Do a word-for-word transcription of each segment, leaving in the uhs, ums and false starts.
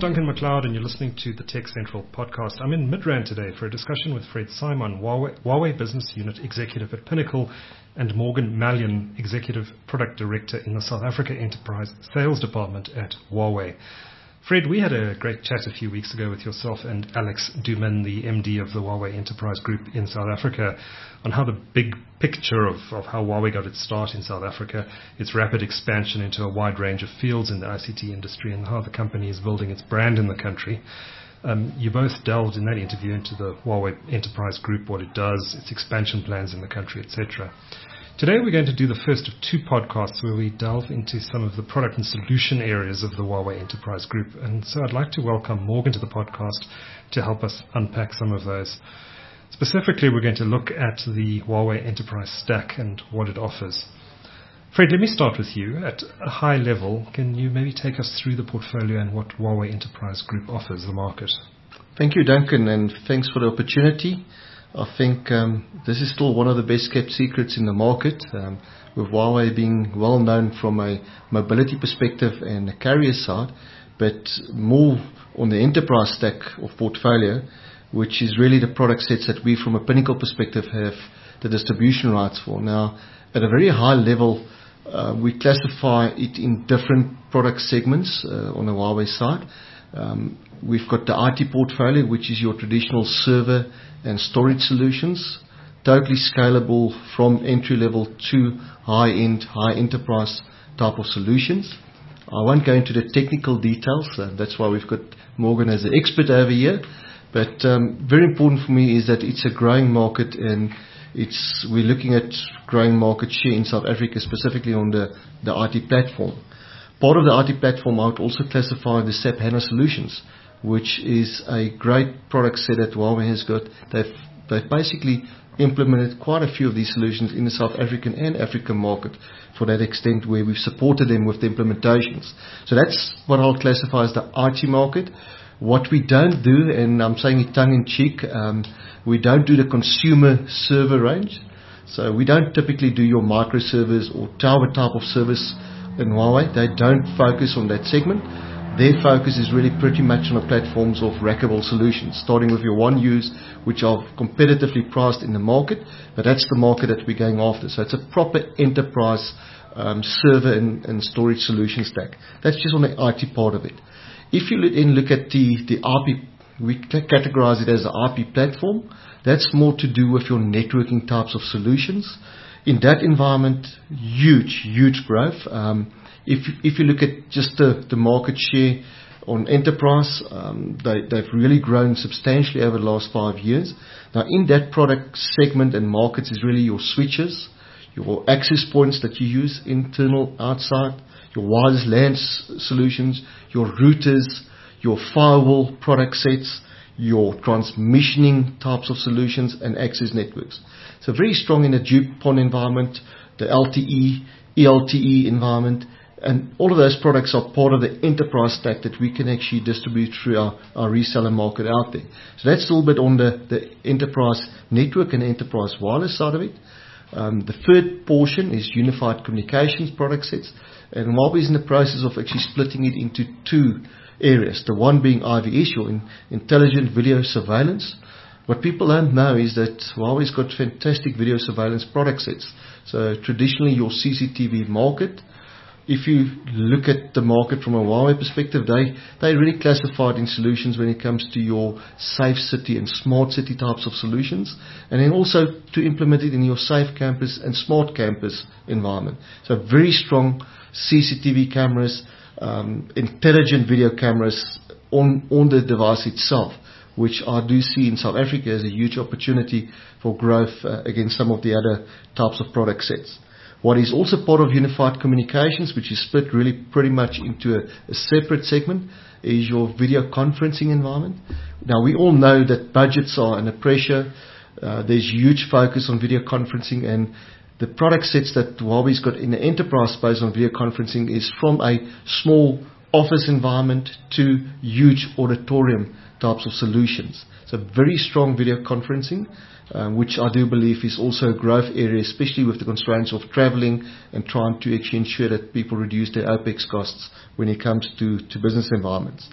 Duncan McLeod, and you're listening to the Tech Central podcast. I'm in Midrand today for a discussion with Fred Simon, Huawei, Huawei Business Unit Executive at Pinnacle, and Morgan Malyon, Executive Product Director in the South Africa Enterprise Sales Department at Huawei. Fred, we had a great chat a few weeks ago with yourself and Alex Duman, the M D of the Huawei Enterprise Group in South Africa, on how the big picture of, of how Huawei got its start in South Africa, its rapid expansion into a wide range of fields in the I C T industry, and how the company is building its brand in the country. Um, you both delved in that interview into the Huawei Enterprise Group, what it does, its expansion plans in the country, et cetera. Today we're going to do the first of two podcasts where we delve into some of the product and solution areas of the Huawei Enterprise Group. And so I'd like to welcome Morgan to the podcast to help us unpack some of those. Specifically, we're going to look at the Huawei Enterprise Stack and what it offers. Fred, let me start with you. At a high level, can you maybe take us through the portfolio and what Huawei Enterprise Group offers the market? Thank you, Duncan, and thanks for the opportunity. I think um, this is still one of the best kept secrets in the market, um, with Huawei being well known from a mobility perspective and a carrier side, but more on the enterprise stack of portfolio, which is really the product sets that we from a Pinnacle perspective have the distribution rights for. Now, at a very high level, uh, we classify it in different product segments uh, on the Huawei side. Um, we've got the I T portfolio, which is your traditional server and storage solutions, totally scalable from entry level to high-end, high enterprise type of solutions. I won't go into the technical details, uh, that's why we've got Morgan as the expert over here. But um, very important for me is that it's a growing market, and it's we're looking at growing market share in South Africa, specifically on the, the I T platform. Part of the I T platform, I would also classify the SAP HANA solutions, which is a great product set that Huawei has got. They've, they've basically implemented quite a few of these solutions in the South African and African market for that extent, where we've supported them with the implementations. So that's what I'll classify as the I T market. What we don't do, and I'm saying it tongue-in-cheek, um, we don't do the consumer server range. So we don't typically do your microservers or tower type of service in Huawei. They don't focus on that segment. Their focus is really pretty much on the platforms of rackable solutions, starting with your one use, which are competitively priced in the market, but that's the market that we're going after. So it's a proper enterprise um, server and, and storage solution stack. That's just on the I T part of it. If you then look at the, the I P, we categorize it as the I P platform. That's more to do with your networking types of solutions. In that environment, huge, huge growth. Um, If if you look at just the, the market share on enterprise, um, they, they've really grown substantially over the last five years. Now, in that product segment and markets is really your switches, your access points that you use, internal, outside, your wireless LAN solutions, your routers, your firewall product sets, your transmissioning types of solutions, and access networks. So very strong in the DuPont environment, the L T E, E L T E environment. And all of those products are part of the enterprise stack that we can actually distribute through our, our reseller market out there. So that's a little bit on the, the enterprise network and enterprise wireless side of it. Um, the third portion is unified communications product sets. And Huawei is in the process of actually splitting it into two areas. The one being I V S, or in, intelligent video surveillance. What people don't know is that Huawei's got fantastic video surveillance product sets. So traditionally your C C T V market, if you look at the market from a Huawei perspective, they, they really classified in solutions when it comes to your safe city and smart city types of solutions, and then also to implement it in your safe campus and smart campus environment. So very strong C C T V cameras, um, intelligent video cameras on, on the device itself, which I do see in South Africa as a huge opportunity for growth uh, against some of the other types of product sets. What is also part of unified communications, which is split really pretty much into a, a separate segment, is your video conferencing environment. Now, we all know that budgets are under pressure. Uh, there's huge focus on video conferencing, and the product sets that Huawei's got in the enterprise space on video conferencing is from a small office environment to huge auditorium types of solutions. So very strong video conferencing, um, which I do believe is also a growth area, especially with the constraints of traveling and trying to actually ensure that people reduce their OPEX costs when it comes to, to business environments.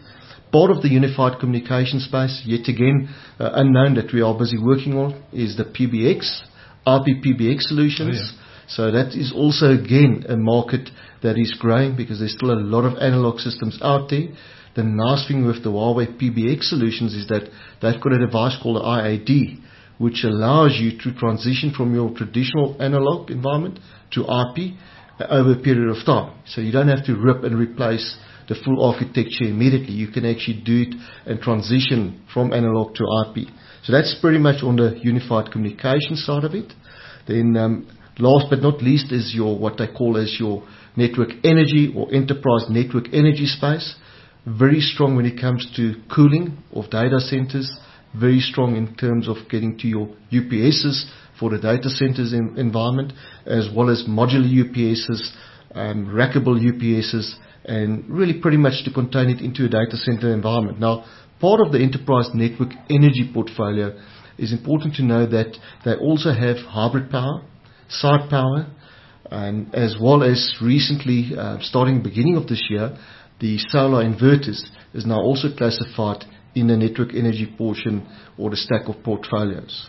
Part of the unified communication space, yet again, uh, unknown that we are busy working on, is the P B X, R P P B X solutions. Oh, yeah. So that is also, again, a market that is growing because there's still a lot of analog systems out there. The nice thing with the Huawei P B X solutions is that they've got a device called the I A D, which allows you to transition from your traditional analog environment to R P over a period of time. So you don't have to rip and replace the full architecture immediately. You can actually do it and transition from analog to R P. So that's pretty much on the unified communication side of it. Then um, last but not least is your what they call as your network energy or enterprise network energy space. Very strong when it comes to cooling of data centers. Very strong in terms of getting to your U P Ss for the data centers in, environment, as well as modular U P Ss, um, rackable U P Ss, and really pretty much to contain it into a data center environment. Now, part of the enterprise network energy portfolio is important to know that they also have hybrid power, side power, and as well as recently, uh, starting beginning of this year, the solar inverters is now also classified in the network energy portion or the stack of portfolios.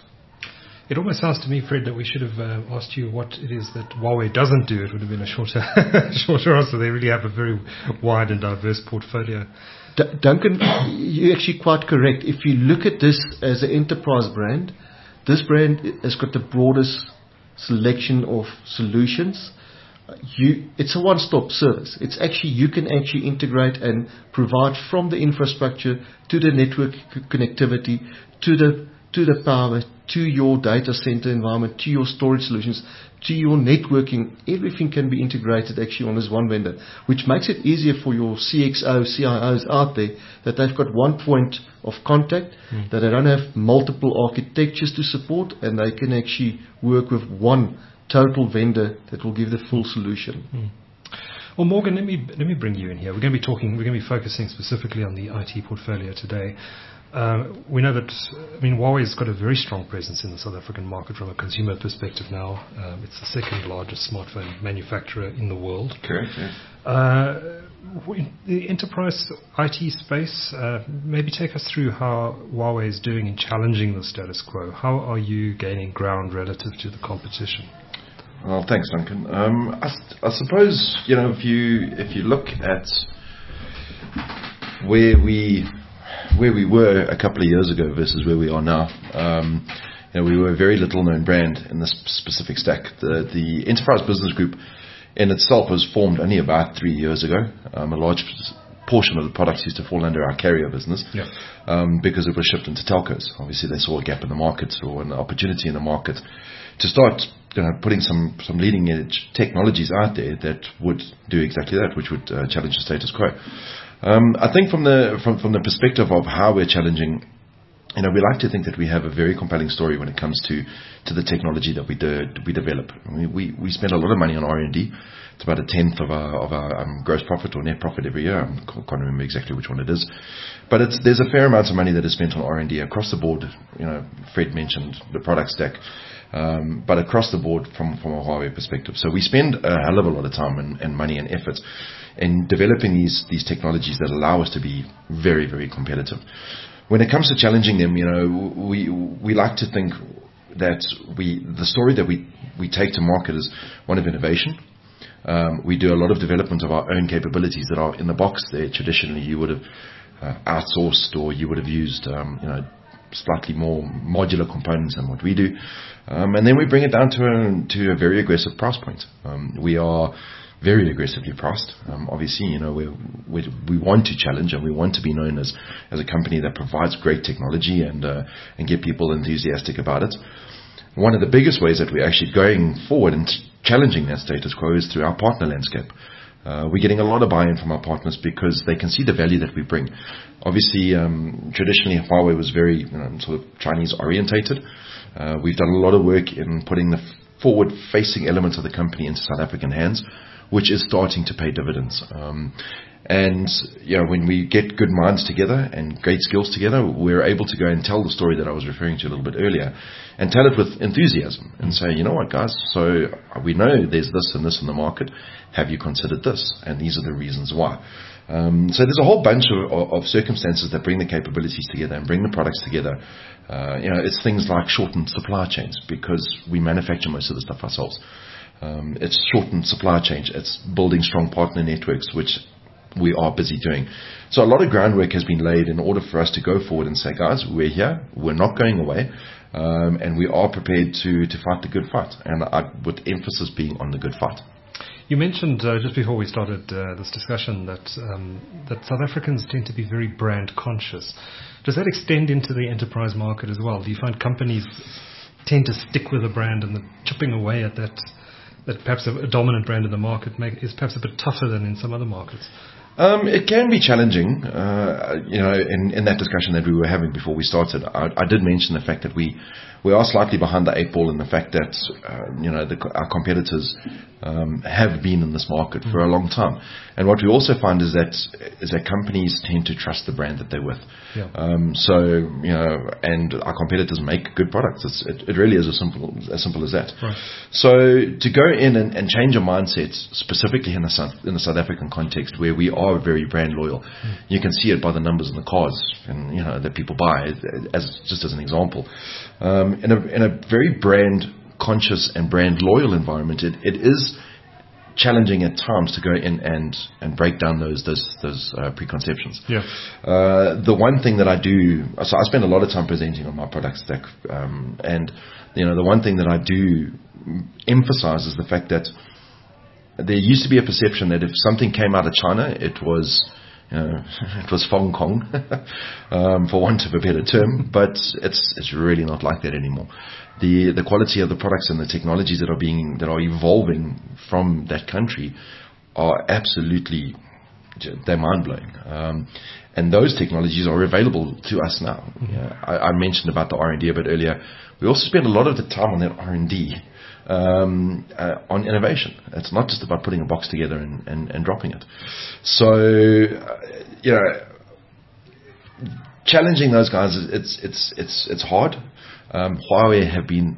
It almost sounds to me, Fred, that we should have uh, asked you what it is that Huawei doesn't do. It would have been a shorter, shorter answer. They really have a very wide and diverse portfolio. D- Duncan, you're actually quite correct. If you look at this as an enterprise brand, this brand has got the broadest selection of solutions. You, it's a one-stop service. It's actually, you can actually integrate and provide from the infrastructure to the network c- connectivity, to the to the power, to your data center environment, to your storage solutions, to your networking. Everything can be integrated actually on this one vendor, which makes it easier for your C X O, C I Os out there that they've got one point of contact, mm. that they don't have multiple architectures to support, and they can actually work with one total vendor that will give the full solution. Mm. Well, Morgan, let me let me bring you in here. We're going to be talking. We're going to be focusing specifically on the I T portfolio today. Uh, we know that, I mean, Huawei's got a very strong presence in the South African market from a consumer perspective now. Um, it's the second largest smartphone manufacturer in the world. Correct, yes. Uh, the enterprise I T space, uh, maybe take us through how Huawei is doing in challenging the status quo. How are you gaining ground relative to the competition? Well, thanks, Duncan. Um, I, I suppose, you know, if you if you look at where we where we were a couple of years ago versus where we are now, um, you know, we were a very little known brand in this specific stack. The the Enterprise Business Group in itself was formed only about three years ago. Um, a large portion of the products used to fall under our carrier business, yeah. um, because it was shipped into telcos. Obviously, they saw a gap in the market or an opportunity in the market to start, you know, putting some, some leading edge technologies out there that would do exactly that, which would uh, challenge the status quo. Um, I think from the from, from the perspective of how we're challenging, you know, we like to think that we have a very compelling story when it comes to, to the technology that we de- we develop. I mean, we we spend a lot of money on R and D. It's about a tenth of our of our um, gross profit or net profit every year. I can't remember exactly which one it is, but it's, there's a fair amount of money that is spent on R and D across the board. You know, Fred mentioned the product stack. Um, but across the board from, from a Huawei perspective. So we spend a hell of a lot of time and, and money and effort in developing these, these technologies that allow us to be very, very competitive. When it comes to challenging them, you know, we, we like to think that we, the story that we, we take to market is one of innovation. Um, we do a lot of development of our own capabilities that are in the box there. Traditionally, you would have uh, outsourced or you would have used, um, you know, slightly more modular components than what we do. Um, and then we bring it down to a, to a very aggressive price point. Um, we are very aggressively priced. Um, obviously, you know, we we we want to challenge and we want to be known as, as a company that provides great technology and uh, and get people enthusiastic about it. One of the biggest ways that we're actually going forward and challenging that status quo is through our partner landscape. Uh, we're getting a lot of buy-in from our partners because they can see the value that we bring. Obviously, um, traditionally, Huawei was very, you know, sort of Chinese-orientated. Uh, we've done a lot of work in putting the forward-facing elements of the company into South African hands, which is starting to pay dividends. Um, And, you know, when we get good minds together and great skills together, we're able to go and tell the story that I was referring to a little bit earlier, and tell it with enthusiasm and say, you know what, guys, so we know there's this and this in the market. Have you considered this? And these are the reasons why. Um, so there's a whole bunch of, of, of circumstances that bring the capabilities together and bring the products together. Uh, you know, it's things like shortened supply chains, because we manufacture most of the stuff ourselves. Um, it's shortened supply chains. It's building strong partner networks, which we are busy doing. So a lot of groundwork has been laid in order for us to go forward and say, guys, we're here, we're not going away, um, and we are prepared to, to fight the good fight, and I, with emphasis being on the good fight. You mentioned uh, just before we started uh, this discussion that um, that South Africans tend to be very brand conscious. Does that extend into the enterprise market as well? Do you find companies tend to stick with a brand and the chipping away at that, that perhaps a, a dominant brand in the market make, is perhaps a bit tougher than in some other markets? Um, it can be challenging, uh, you know, in, in that discussion that we were having before we started. I, I did mention the fact that we, we are slightly behind the eight ball in the fact that, uh, you know, the, our competitors um, have been in this market for a long time. And what we also find is that is that companies tend to trust the brand that they're with. Yeah. Um, so, you know, and our competitors make good products. It's, it, it really is as simple as simple as that. Right. So to go in and, and change a mindset, specifically in the South, in the South African context, where we are very brand loyal, mm. you can see it by the numbers in the cars, and you know that people buy, as just as an example. Um, in a in a very brand conscious and brand loyal environment, it, it is challenging at times to go in and, and break down those those those uh, preconceptions. Yeah. Uh, the one thing that I do, so I spend a lot of time presenting on my product stack, um, and you know the one thing that I do emphasize is the fact that there used to be a perception that if something came out of China, it was you know, it was Hong Kong, um, for want of a better term, but it's it's really not like that anymore. The the quality of the products and the technologies that are being that are evolving from that country are absolutely they're mind blowing, um, and those technologies are available to us now. Mm-hmm. Yeah, I, I mentioned about the R and D a bit earlier. We also spend a lot of the time on that R and D. Um, uh, on innovation. It's not just about putting a box together and, and, and dropping it. So, uh, you know, challenging those guys, it's it's it's it's hard. Um, Huawei have been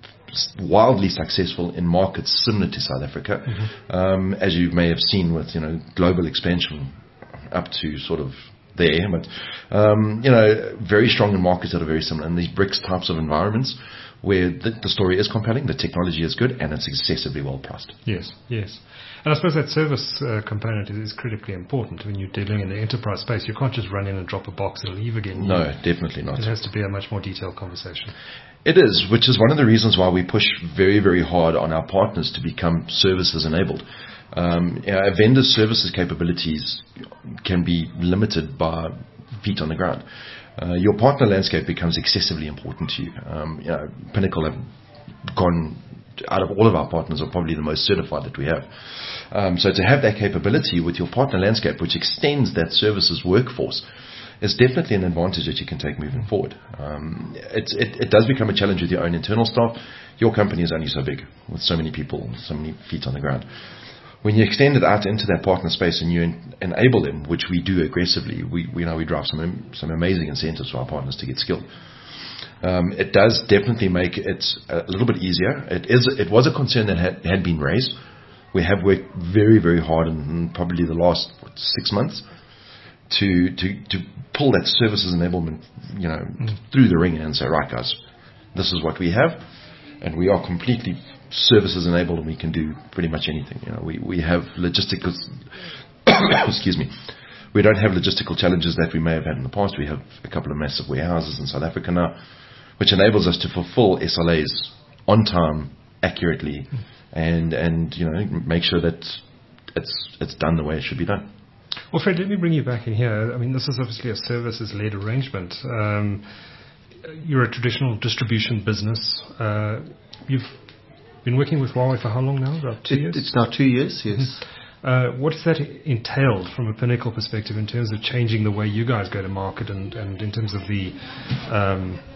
wildly successful in markets similar to South Africa, mm-hmm. um, as you may have seen with you know global expansion up to sort of there, but um, you know very strong in markets that are very similar in these BRICS types of environments, where the, the story is compelling, the technology is good, and it's excessively well priced. Yes, yes. And I suppose that service uh, component is, is critically important when you're dealing in the enterprise space. You can't just run in and drop a box and leave again. No, definitely not. It has to be a much more detailed conversation. It is, which is one of the reasons why we push very, very hard on our partners to become services enabled. Um, you know, a vendor's services capabilities can be limited by feet on the ground. Uh, your partner landscape becomes excessively important to you. Um, you know, Pinnacle have gone, out of all of our partners, are probably the most certified that we have. Um, so to have that capability with your partner landscape, which extends that services workforce, is definitely an advantage that you can take moving forward. Um, it's, it, it does become a challenge with your own internal staff. Your company is only so big, with so many people, so many feet on the ground. When you extend it out into that partner space and you en- enable them, which we do aggressively, we, we know we drive some some amazing incentives for our partners to get skilled. Um, it does definitely make it a little bit easier. It is it was a concern that had, had been raised. We have worked very, very hard in, in probably the last what, six months to, to to pull that services enablement, you know, mm. through the ringer and say, right, guys, this is what we have, and we are completely services enabled, and we can do pretty much anything. You know, we, we have logistical, excuse me, we don't have logistical challenges that we may have had in the past. We have a couple of massive warehouses in South Africa now, which enables us to fulfill S L As on time, accurately, and and you know make sure that it's it's done the way it should be done. Well, Fred, let me bring you back in here. I mean, this is obviously a services-led arrangement. Um, you're a traditional distribution business. Uh, you've been working with Huawei for how long now? About two it, years? It's now two years, yes. Uh, what has that entailed from a Pinnacle perspective in terms of changing the way you guys go to market and, and in terms of the um,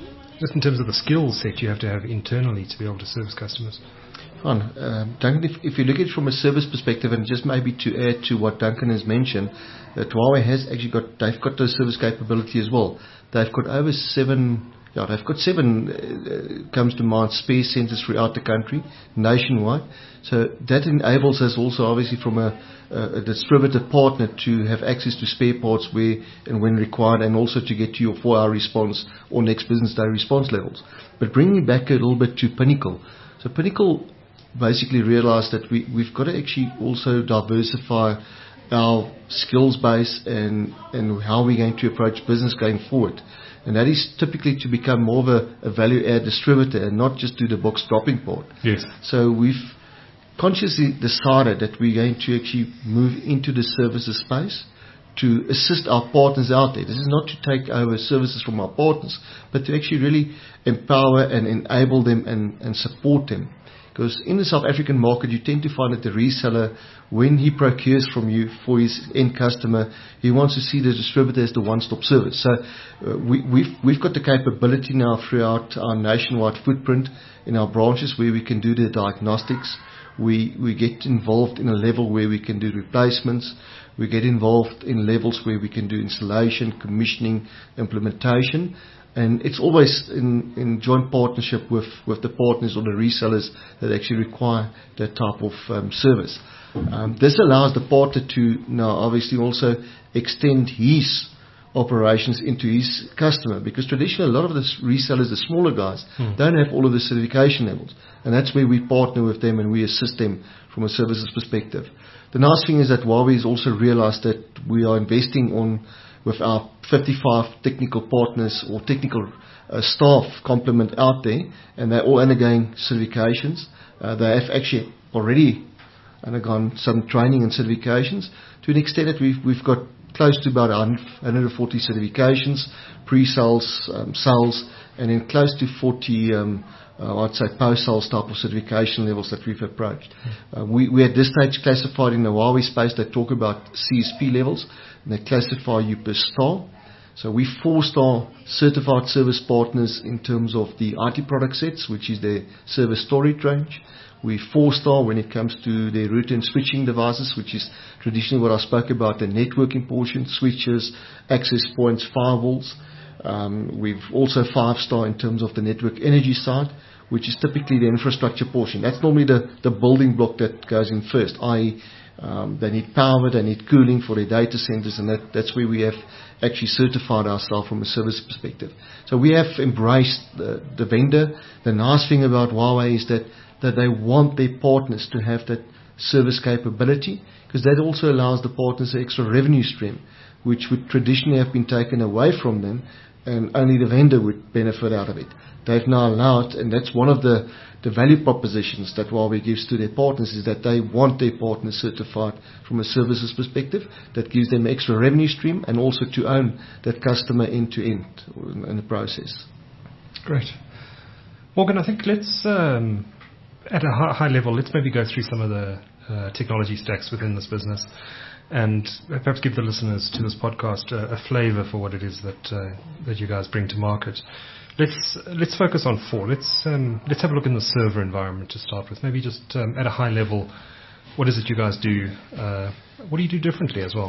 just in terms of the skill set you have to have internally to be able to service customers? Fine. Um, Duncan, if, if you look at it from a service perspective, and just maybe to add to what Duncan has mentioned, that Huawei has actually got, they've got the service capability as well. They've got over seven, yeah, they've got seven, uh, comes to mind, spare centers throughout the country, nationwide. So that enables us also, obviously, from a, a distributor partner to have access to spare parts where and when required, and also to get to your four-hour response or next business day response levels. But bringing back a little bit to Pinnacle. So Pinnacle basically realized that we, we've got to actually also diversify our skills base and, and how we're going to approach business going forward. And that is typically to become more of a, a value-add distributor and not just do the box dropping part. Yes. So we've consciously decided that we're going to actually move into the services space to assist our partners out there. This is not to take over services from our partners, but to actually really empower and enable them and, and support them. Because in the South African market, you tend to find that the reseller, when he procures from you for his end customer, he wants to see the distributor as the one-stop service. So uh, we, we've, we've got the capability now throughout our nationwide footprint in our branches where we can do the diagnostics. We, we get involved in a level where we can do replacements. We get involved in levels where we can do installation, commissioning, implementation. And it's always in, in joint partnership with, with the partners or the resellers that actually require that type of um, service. Um, this allows the partner to now obviously also extend his operations into his customer, because traditionally a lot of the resellers, the smaller guys, hmm. don't have all of the certification levels. And that's where we partner with them and we assist them from a services perspective. The nice thing is that Huawei has also realized that we are investing on with our fifty-five technical partners or technical uh, staff complement out there, and they're all undergoing certifications. Uh, they have actually already undergone some training and certifications to an extent that we've, we've got close to about one hundred forty certifications, pre-sales, um, sales, and then close to forty, um, uh, I'd say, post-sales type of certification levels that we've approached. Uh, we, we at this stage classified in the Huawei space, they talk about C S P levels, and they classify you per star. So we four-star certified service partners in terms of the I T product sets, which is their service storage range. We four-star when it comes to their router and switching devices, which is traditionally what I spoke about, the networking portion, switches, access points, firewalls. Um, we've also five-star in terms of the network energy side, which is typically the infrastructure portion. That's normally the, the building block that goes in first, that is, um, they need power, they need cooling for their data centers, and that, that's where we have actually certified ourselves from a service perspective. So we have embraced the, the vendor. The nice thing about Huawei is that that they want their partners to have that service capability, because that also allows the partners an extra revenue stream, which would traditionally have been taken away from them, and only the vendor would benefit out of it. They've now allowed, and that's one of the, the value propositions that Huawei gives to their partners, is that they want their partners certified from a services perspective. That gives them extra revenue stream, and also to own that customer end to end in the process. Great. Morgan, I think let's... Um At a high level, let's maybe go through some of the uh, technology stacks within this business, and perhaps give the listeners to this podcast a, a flavour for what it is that uh, that you guys bring to market. Let's let's focus on four. Let's um, let's have a look in the server environment to start with. Maybe just um, at a high level, what is it you guys do? Uh, what do you do differently as well?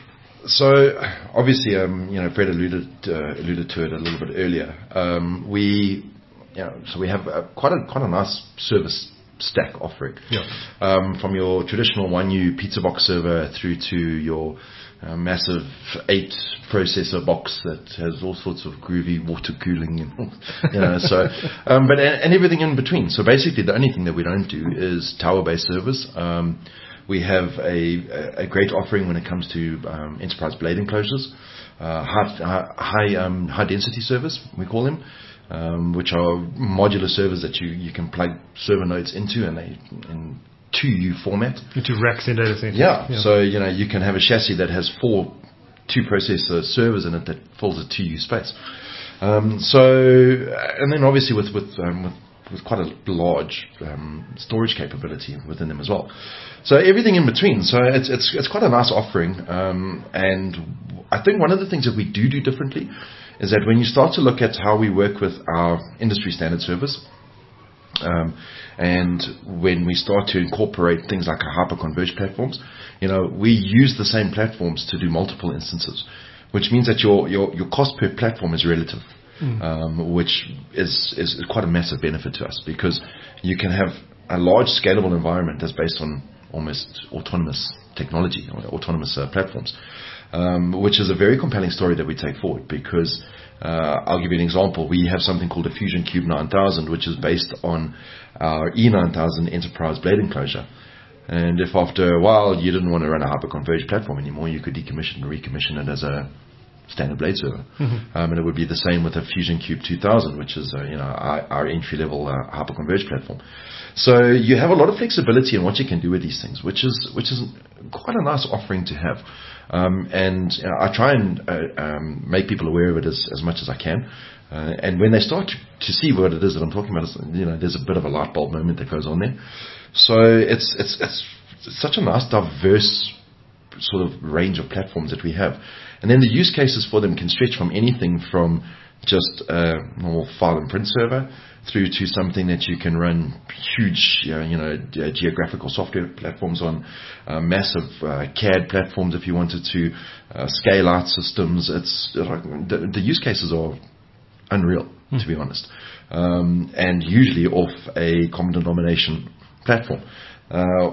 So obviously, um, you know, Fred alluded uh, alluded to it a little bit earlier. Um, we You know, so we have a, quite a quite a nice service stack offering, yeah. um, from your traditional one U pizza box server through to your uh, massive eight processor box that has all sorts of groovy water cooling, and you know, so um, but and everything in between. So basically, the only thing that we don't do is tower-based servers. Um, we have a, a great offering when it comes to um, enterprise blade enclosures, uh, high high, um, high density servers, we call them. Um, which are modular servers that you, you can plug server nodes into, and they in two U format. Into racks in data centers. Yeah. yeah. So, you know, you can have a chassis that has four two processor servers in it that fills a two U space. Um, so, and then obviously with with, um, with with quite a large um, storage capability within them as well. So everything in between. So it's it's it's quite a nice offering. Um, and I think one of the things that we do do differently is that when you start to look at how we work with our industry standard servers, um, and when we start to incorporate things like our hyper-converged platforms, you know, we use the same platforms to do multiple instances, which means that your, your, your cost per platform is relative. Mm. Um, which is, is quite a massive benefit to us, because you can have a large scalable environment that's based on almost autonomous technology, or autonomous uh, platforms, um, which is a very compelling story that we take forward. Because uh, I'll give you an example. We have something called a Fusion Cube nine thousand, which is based on our E nine thousand enterprise blade enclosure. And if after a while you didn't want to run a hyper-converged platform anymore, you could decommission and recommission it as a standard blade server. Mm-hmm. Um, and it would be the same with a Fusion Cube two thousand, which is uh, you know our, our entry-level uh, hyper-converged platform. So you have a lot of flexibility in what you can do with these things, which is which is quite a nice offering to have. Um, and you know, I try and uh, um, make people aware of it as, as much as I can. Uh, and when they start to, to see what it is that I'm talking about, you know, there's a bit of a light bulb moment that goes on there. So it's it's it's, it's such a nice, diverse sort of range of platforms that we have. And then the use cases for them can stretch from anything from just a normal file and print server through to something that you can run huge, you know, you know uh, geographical software platforms on, uh, massive uh, C A D platforms if you wanted to, uh, scale out systems. It's uh, the, the use cases are unreal, mm. to be honest, um, and usually off a common denomination platform. Uh,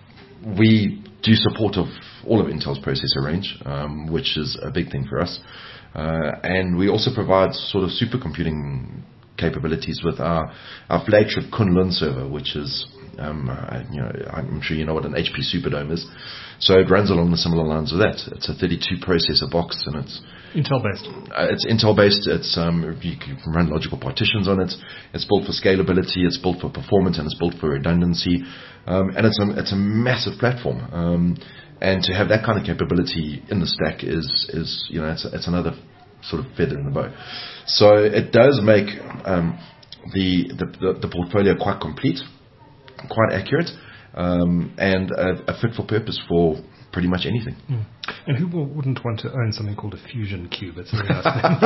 we do support of all of Intel's processor range, um, which is a big thing for us. Uh, and we also provide sort of supercomputing capabilities with our, our flagship Kunlun server, which is, um, uh, you know, I'm sure you know what an H P Superdome is. So it runs along the similar lines of that. It's a thirty-two processor box, and it's Intel based. Uh, it's Intel based. It's um, you can run logical partitions on it. It's built for scalability. It's built for performance, and it's built for redundancy. Um, and it's a it's a massive platform. Um, and to have that kind of capability in the stack is is you know it's it's another sort of feather in the bow. So it does make um, the, the the the portfolio quite complete, quite accurate, um, and a, a fit for purpose for pretty much anything. Mm. And who wouldn't want to own something called a Fusion Cube? It's a very nice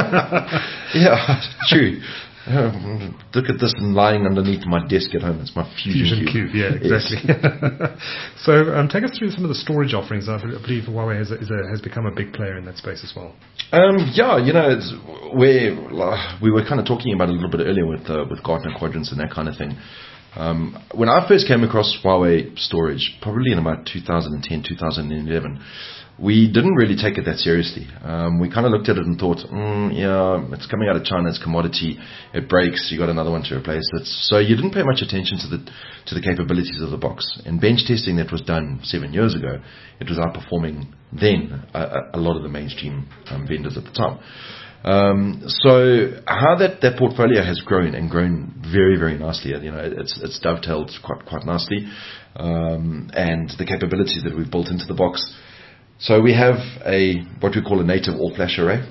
thing. Yeah, true. Um, look at this lying underneath my desk at home. It's my Fusion, Fusion Cube. Cube. Yeah, exactly. Yes. So um, take us through some of the storage offerings. I believe Huawei has, a, is a, has become a big player in that space as well. Um, yeah, you know, it's where uh, we were kind of talking about it a little bit earlier with uh, with Gartner quadrants and that kind of thing. Um, when I first came across Huawei storage, probably in about two thousand ten, two thousand eleven, we didn't really take it that seriously. Um, we kind of looked at it and thought, mm, yeah, it's coming out of China, it's commodity, it breaks, you got another one to replace it. So you didn't pay much attention to the to the capabilities of the box. In bench testing that was done seven years ago, it was outperforming then a, a lot of the mainstream um, vendors at the time. Um, so how that, that portfolio has grown and grown very, very nicely, you know, it's, it's dovetailed quite, quite nicely, um, and the capabilities that we've built into the box. So we have a, what we call a native all-flash array,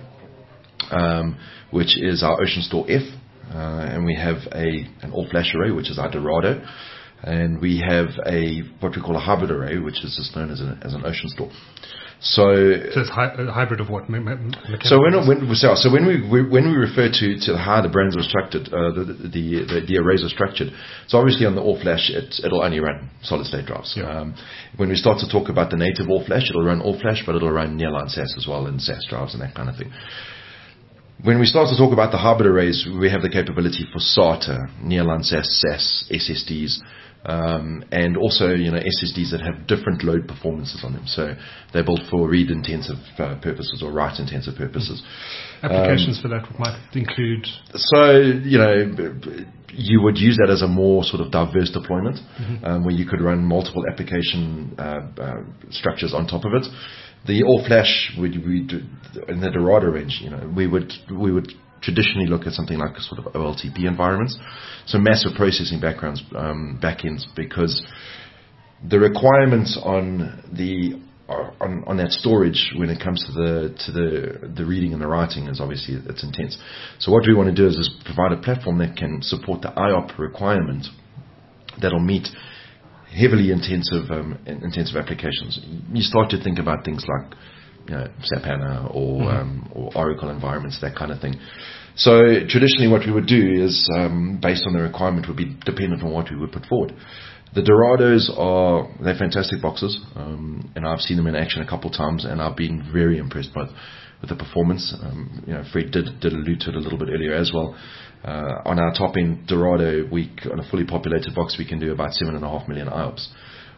um, which is our OceanStor F, uh, and we have a, an all-flash array, which is our Dorado, and we have a, what we call a hybrid array, which is just known as, a, as an OceanStor. So, so it's hy- a hybrid of what? Me- me- so when when so, so when we, we when we refer to, to how the brands are structured, uh, the, the, the the arrays are structured. So obviously on the all flash, it it'll only run solid state drives. Yeah. Um, when we start to talk about the native all flash, it'll run all flash, but it'll run nearline S A S as well, and S A S drives and that kind of thing. When we start to talk about the hybrid arrays, we have the capability for SATA, nearline S A S, S A S, S S Ds. Um, and also, you know, S S Ds that have different load performances on them. So they're built for read-intensive uh, purposes or write-intensive purposes. Applications um, for that might include? So, you know, you would use that as a more sort of diverse deployment, mm-hmm. um, where you could run multiple application uh, uh, structures on top of it. The all-flash, we, we do, in the Dorado range, you know, we would we would traditionally look at something like a sort of O L T P environments, so massive processing backgrounds, um, backends, because the requirements on the on, on that storage when it comes to the to the the reading and the writing is obviously it's intense. So what we want to do is, is provide a platform that can support the I O P requirement that'll meet heavily intensive um, intensive applications. You start to think about things like you know, SAP HANA or, Mm-hmm. um, or Oracle environments, that kind of thing. So traditionally what we would do is, um, based on the requirement, would be dependent on what we would put forward. The Dorados are, they're fantastic boxes, um, and I've seen them in action a couple of times, and I've been very impressed by with the performance. Um, you know, Fred did, did allude to it a little bit earlier as well. Uh, on our top end Dorado, we, on a fully populated box, we can do about seven and a half million I O P S,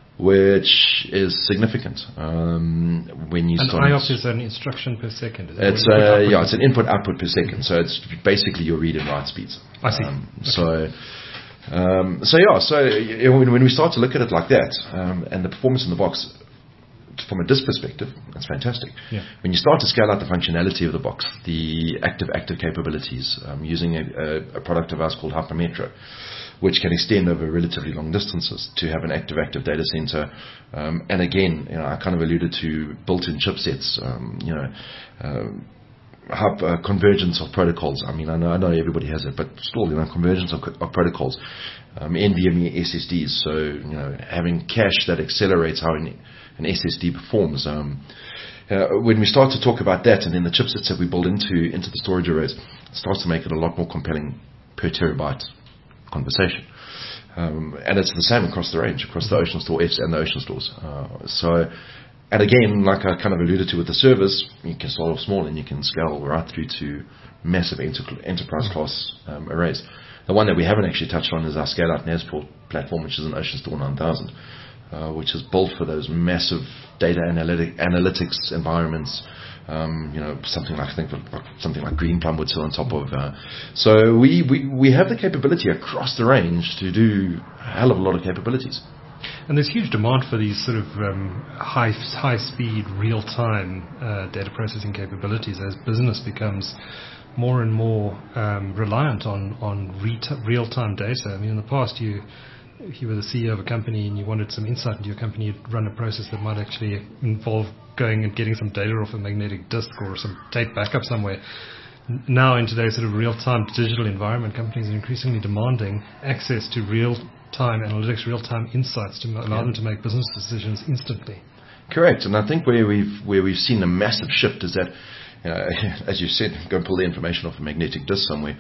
which is significant. Um, when you An start, I O P S is an instruction per second. Is that it's what you put uh, output yeah, per it's an input output per second. So it's basically your read and write speeds. I see. Um, Okay. So. Um, so yeah, so you know, when, when we start to look at it like that, um, and the performance in the box, from a disk perspective, that's fantastic. Yeah. When you start to scale out the functionality of the box, the active-active capabilities, um, using a, a, a product of ours called Hypermetro, which can extend over relatively long distances to have an active-active data center. Um, and again, you know, I kind of alluded to built-in chipsets, um, you know, um, hub uh, convergence of protocols. I mean, I know, I know everybody has it, but still, you know, convergence of, of protocols, um, NVMe S S Ds. So, you know, having cache that accelerates how an, an S S D performs. Um, uh, when we start to talk about that, and then the chipsets that we build into into the storage arrays, it starts to make it a lot more compelling per terabyte conversation. Um, and it's the same across the range, across the Ocean Store Fs and the Ocean Stores. Uh, so. And again, like I kind of alluded to with the servers, you can start off small and you can scale right through to massive enter- enterprise class um, arrays. The one that we haven't actually touched on is our scale-out N A S platform, which is an Ocean Store nine thousand, uh, which is built for those massive data analytic, analytics environments. Um, you know, something like I think like, something like Greenplum would sit on top of. Uh, so we, we we have the capability across the range to do a hell of a lot of capabilities. And there's huge demand for these sort of um, high high speed, real time uh, data processing capabilities as business becomes more and more um, reliant on on re- real time data. I mean, in the past, you if you were the C E O of a company and you wanted some insight into your company, you'd run a process that might actually involve going and getting some data off a magnetic disk or some tape backup somewhere. Now, in today's sort of real time digital environment, companies are increasingly demanding access to real time analytics, real-time insights to allow Yeah. them to make business decisions instantly. Correct, and I think where we've where we've seen a massive shift is that, you know, as you said, go and pull the information off a magnetic disk somewhere.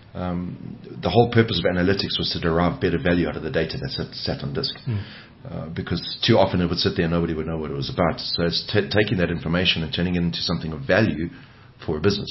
Um, the whole purpose of analytics was to derive better value out of the data that sat, sat on disk, mm. uh, because too often it would sit there and nobody would know what it was about. So it's t- taking that information and turning it into something of value for a business.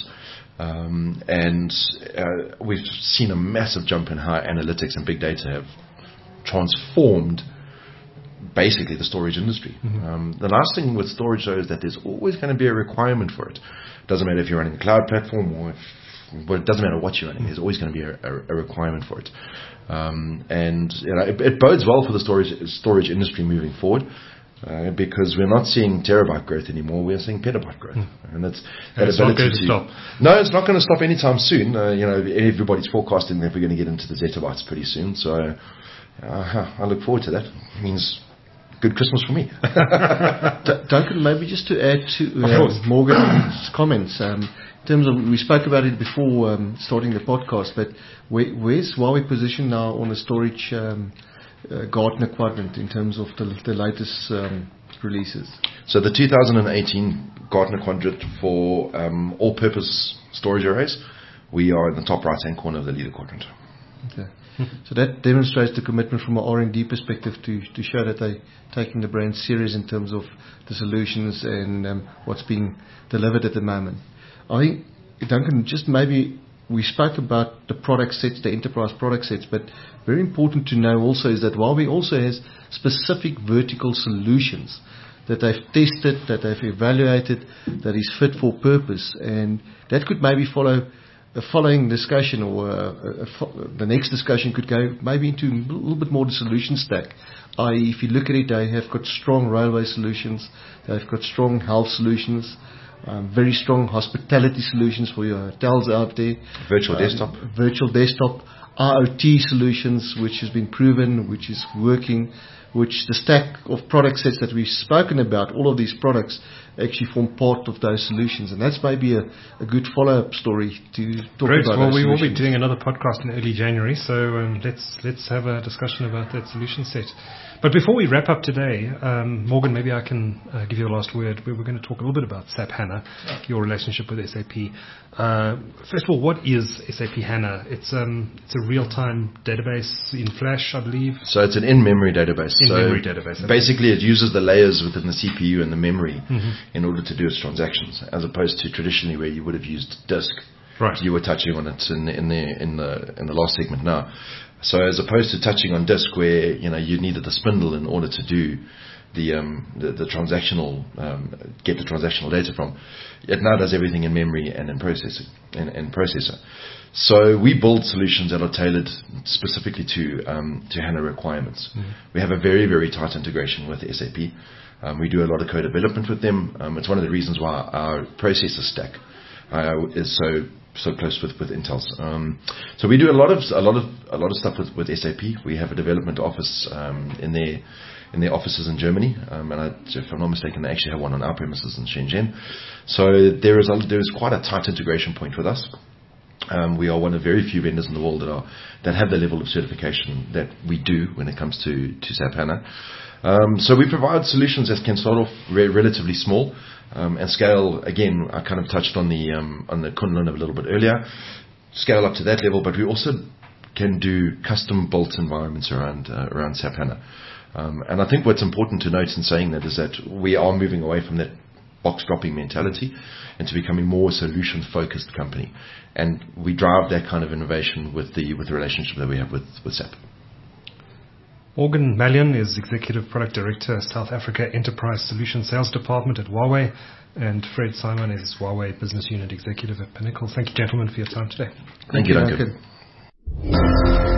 Um, and uh, we've seen a massive jump in how analytics and big data have transformed basically the storage industry. Mm-hmm. Um, the last thing with storage, though, is that there's always going to be a requirement for it. It doesn't matter if you're running a cloud platform or if, well, it doesn't matter what you're running. There's always going to be a, a, a requirement for it. Um, and you know, it, it bodes well for the storage storage industry moving forward. Uh, because we're not seeing terabyte growth anymore, we're seeing petabyte growth, mm. and that's that and it's ability not going to, to stop. No, it's not going to stop anytime soon. Uh, you know, everybody's forecasting that we're going to get into the zettabytes pretty soon. So uh, I look forward to that. It means good Christmas for me. D- Duncan, maybe just to add to uh, Morgan's comments. Um, in terms of, we spoke about it before um, starting the podcast, but where, where's Huawei positioned now on the storage? Um, Uh, Gartner quadrant in terms of the, the latest um, releases? So the two thousand eighteen Gartner quadrant for um, all-purpose storage arrays, we are in the top right-hand corner of the leader quadrant. Okay. So that demonstrates the commitment from an R and D perspective to, to show that they're taking the brand serious in terms of the solutions and um, what's being delivered at the moment. I think, Duncan, just maybe we spoke about the product sets, the enterprise product sets, but very important to know also is that Huawei also has specific vertical solutions that they've tested, that they've evaluated, that is fit for purpose, and that could maybe follow a following discussion, or a, a, a, the next discussion could go maybe into a little bit more the solution stack. that is, if you look at it, they have got strong railway solutions, they've got strong health solutions, Um, very strong hospitality solutions for your hotels out there. Virtual um, desktop. Virtual desktop. I O T solutions, which has been proven, which is working, which the stack of product sets that we've spoken about, all of these products actually form part of those solutions. And that's maybe a, a good follow-up story to talk Great. about. Well, we solutions. will be doing another podcast in early January, so um, let's let's have a discussion about that solution set. But before we wrap up today, um, Morgan, maybe I can uh, give you a last word. We We're going to talk a little bit about S A P HANA, your relationship with S A P. Uh, first of all, what is S A P HANA? It's um, it's a real-time database in Flash, I believe. So it's an in-memory database. In-memory so database. Okay. Basically, it uses the layers within the C P U and the memory Mm-hmm. in order to do its transactions, as opposed to traditionally where you would have used disk. Right. You were touching on it in the, in the in the in the last segment now. So as opposed to touching on disk, where you know you needed the spindle in order to do the um, the, the transactional um, get the transactional data from, it now does everything in memory and in processing in, in processor. So we build solutions that are tailored specifically to um, to HANA requirements. Mm-hmm. We have a very very tight integration with S A P. Um, we do a lot of co-development with them. Um, it's one of the reasons why our processor stack uh, is so so close with with Intel's. Um, so we do a lot of a lot of a lot of stuff with, with S A P. We have a development office um, in their in their offices in Germany, um, and I, if I'm not mistaken, they actually have one on our premises in Shenzhen. So there is a, there is quite a tight integration point with us. Um, we are one of very few vendors in the world that are that have the level of certification that we do when it comes to to S A P HANA. Um, so we provide solutions that can start off re- relatively small um, and scale. Again, I kind of touched on the um, on the Kunlun a little bit earlier. Scale up to that level, but we also can do custom built environments around uh, around S A P HANA. Um, and I think what's important to note in saying that is that we are moving away from that box dropping mentality into becoming more a solution focused company, and we drive that kind of innovation with the with the relationship that we have with with S A P. Morgan Malyon is Executive Product Director, South Africa Enterprise Solution Sales Department at Huawei, and Fred Simon is Huawei Business Unit Executive at Pinnacle. Thank you, gentlemen, for your time today. Thank, Thank you, Duncan. Duncan.